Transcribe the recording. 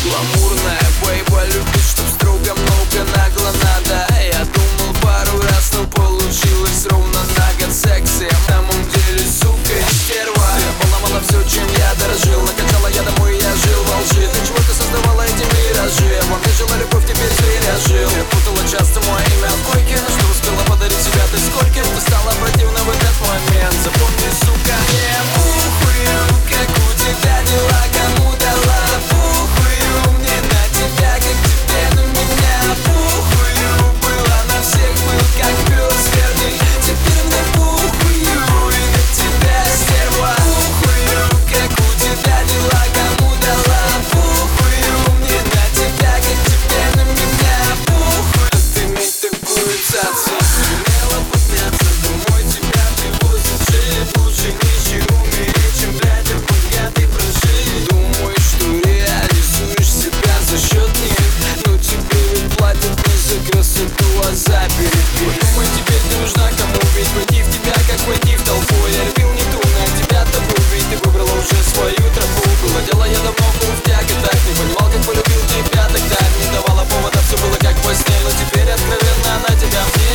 Гламурная бейба любит, чтоб строго, много, нагло надо. Я думал пару раз, но получилось ровно на год. Секси, а на самом деле, сука, и стерва. Ты поломала все, чем я дорожил. Накачала я домой, я жил во лжи. Ты чего ты создавала эти миражи? Во мне жила любовь, теперь зверя жил. Ты путала часто мое имя в койке. Что успела подарить себя, ты скольким? Ты стала противна в этот момент. Запомни, сука, не похую, как у тебя дела, кому дала. Похую мне на тебя, как тебе на меня. Похую, была на всех, был как пес верный. Теперь мне похую и на тебя, стерва. Похую, как у тебя дела, кому дала. Похую мне на тебя, как тебе на меня. Похуй, ты иметь такую цацу. Сумела подняться домой, тебя привозят жить. Лучше нищий умереть, чем, блядь, богатый прожить. Думаешь, что реализуешь себя за счет них, но тебе ведь платят не за красоту, а за перепих. Подумай, теперь ты нужна кому, ведь войти в тебя, как войти в толпу. Я любил не ту, на тебя табу, ведь ты выбрала уже свою тропу. Было дело, я давно был в тяготах, не понимал, как полюбил тебя тогда. Не давала повода, все было как во сне, но теперь откровенно она тебя мне.